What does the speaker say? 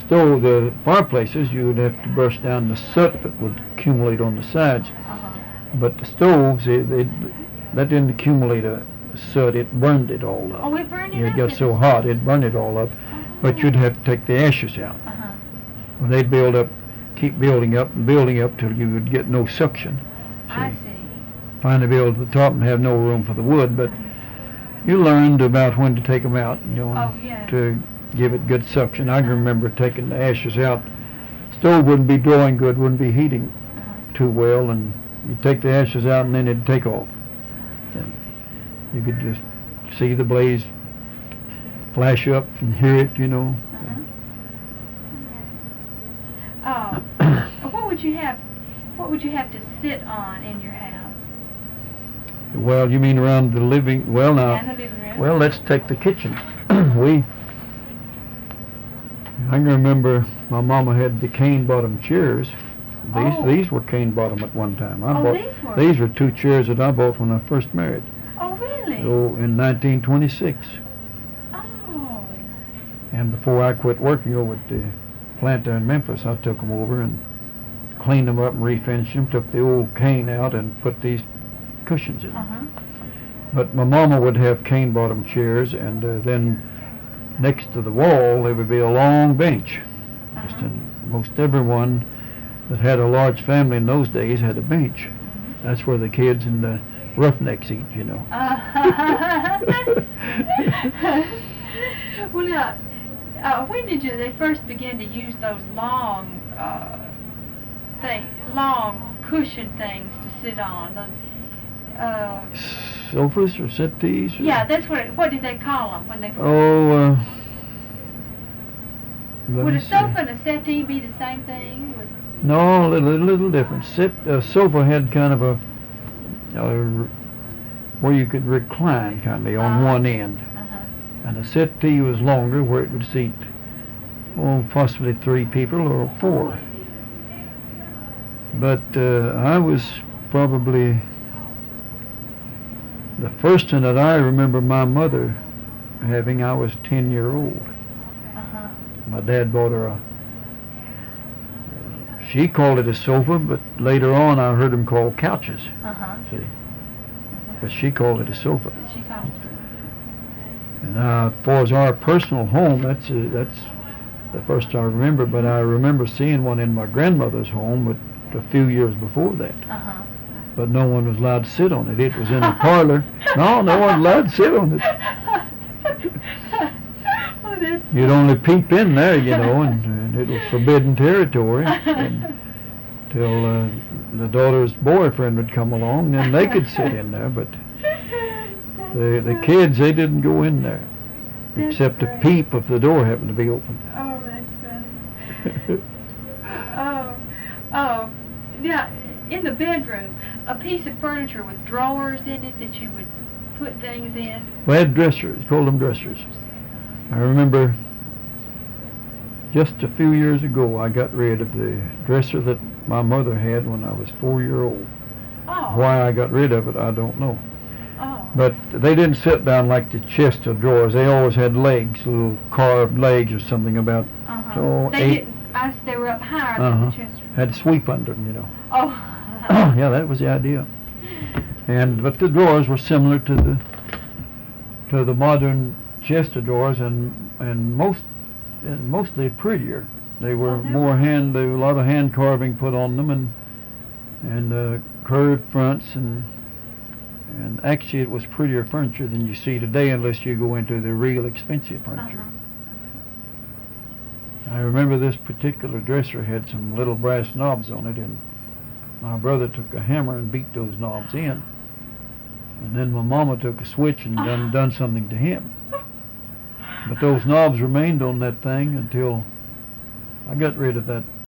stove, the fireplaces, you would have to brush down the soot that would accumulate on the sides. But the stoves, that didn't accumulate a soot. It burned it all up. Oh, it burned it up. It got so hot, it burned it all up. But you'd have to take the ashes out. Well, they'd build up, keep building up and building up till you would get no suction. So I see. finally build to the top and have no room for the wood. But you learned about when to take them out, Oh, yeah. to give it good suction. I can remember taking the ashes out. Stove wouldn't be drawing good, wouldn't be heating too well, and you'd take the ashes out and then it'd take off. And you could just see the blaze flash up and hear it, What would you have? What would you have to sit on in your house? Well, you mean around the living? Well, now. In the living room. Well, let's take the kitchen. I can remember my mama had the cane bottom chairs. These were cane bottom at one time. These were two chairs that I bought when I first married. Oh, really? In 1926. Oh. And before I quit working over at the plant there in Memphis, I took them over and cleaned them up and refinished them, took the old cane out and put these cushions in. But my mama would have cane bottom chairs, and then next to the wall there would be a long bench. Most everyone that had a large family in those days had a bench. That's where the kids and the roughnecks eat, Well, now, when did they first begin to use those long cushion things to sit on? Sofas or settees? Yeah, that's what did they call them when they first? Would a sofa and a settee be the same thing? No, a little different. Sofa had kind of a where you could recline kind of on one end. And a settee was longer where it would seat, possibly 3 people or 4. But I was probably the first one that I remember my mother having. I was 10-year-old. My dad bought her she called it a sofa, but later on I heard them call couches. See, but she called it a sofa. She called it. And as far as our personal home, that's the first I remember. But I remember seeing one in my grandmother's home, but a few years before that. But no one was allowed to sit on it. It was in a parlor. No one was allowed to sit on it. You'd only peep in there, and it was forbidden territory until the daughter's boyfriend would come along, then they could sit in there. But the kids, they didn't go in there, except to peep if the door happened to be open. Oh, that's funny. Now, in the bedroom, a piece of furniture with drawers in it that you would put things in? We had dressers, called them dressers. I remember just a few years ago I got rid of the dresser that my mother had when I was 4-year-old. Oh. Why I got rid of it, I don't know. Oh. But they didn't sit down like the chest of drawers. They always had legs, little carved legs or something about they were up higher than the chest. Had to sweep under them, Oh. Yeah, that was the idea. But the drawers were similar to the modern chest of drawers, and mostly prettier. They were there were a lot of hand carving put on them, and curved fronts, and actually it was prettier furniture than you see today, unless you go into the real expensive furniture. I remember this particular dresser had some little brass knobs on it, and my brother took a hammer and beat those knobs in, and then my mama took a switch and done something to him. But those knobs remained on that thing until I got rid of that